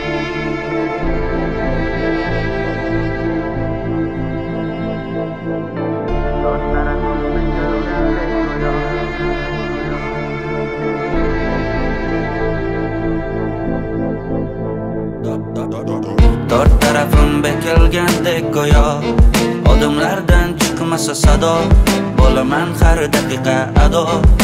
Dört tarafim bekilgandek go'yo, odamlardan chiqmasa sado, bo'laman har daqiqa ado.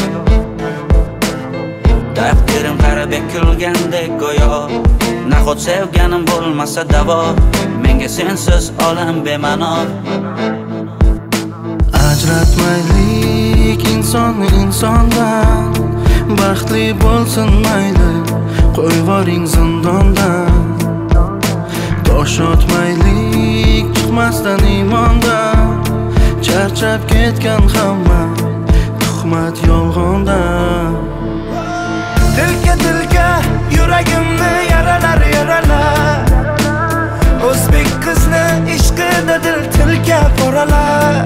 Taqdirim qara bekilgandek go'yo, nahot sevganim bo'lmasa davo, menga sensiz olam bema'no. Ajratmaylik insonni insondan, baxtli bo'lsin mayli, qo'yvoring zindondan. Tosh otmaylik chiqmasdan iymondan, charchab ketgan hamma tuhmat yolg'ondan. Dilga yuragimni yaralar yaralar, o'zbek qizni ishqida dil tilga boralar.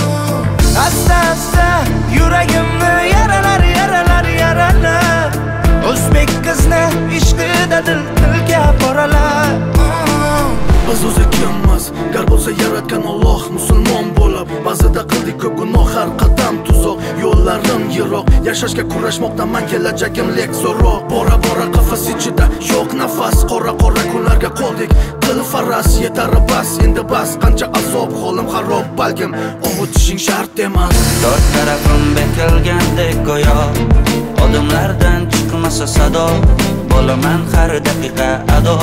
Asta yuragimni yaralar yaralar, o'zbek qizni ishqida dil tilga boralar. Biz o'zi kimmiz? Gar bo'lsa yaratgan Alloh, musulmon bo'lib ba'zida qildik ko'p gunoh, har qadam tuzoq, yo'llarim yiroq. Yashashga kurashmoqdaman, kelajagim lek zo'roq. Bora qafas ichida yo'q nafas, qora kunlarga qoldik. Qil faras yetar bas, endi bas, qancha azob, holim xarob, balkim ovutishing shart emas. Dört tarafim bekilgandek go'yo, odamlardan chiqmasa sado, bo'laman har daqiqa ado.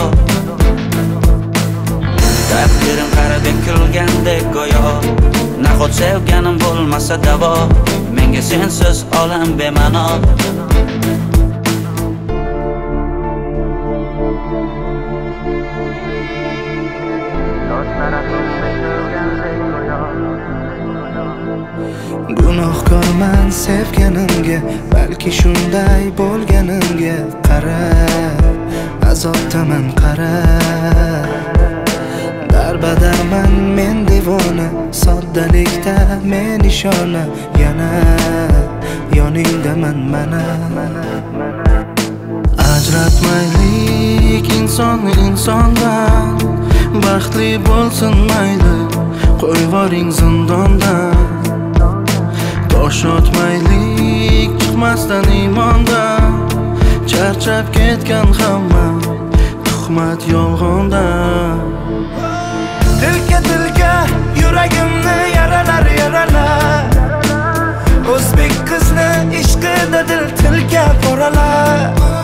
Taqdirim qara bekilgandek go'yo, nahot sevganim bo'lmasa davo, menga sensiz olam bema'no. Gunohkorman sevganimga, balki shunday bo'lganimga qara, azobdaman qara. Darbadarman men devona, soddalikda men ishona, yana yoningdaman mana. Ajratmaylik insonni insondan, baxtli bo'lsin mayli, qo'yvoring zindondan. Tosh otmaylik chiqmasdan iymondan, charchab ketgan hamma tuhmat yolg'ondan. Dilga yuragimni yaralar yaralar, o'zbek qizni ishqida dil tilga boralar.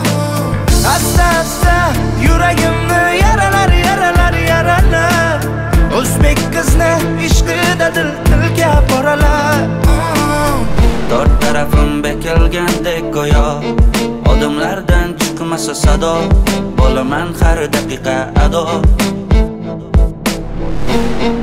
Asta yuragimni yaralar yaralar, o'zbek qizni ishqida dil tilga boralar. Dört tarafim bekilgandek go'yo, odamlardan chiqmasa sado, bo'laman har daqiqa ado.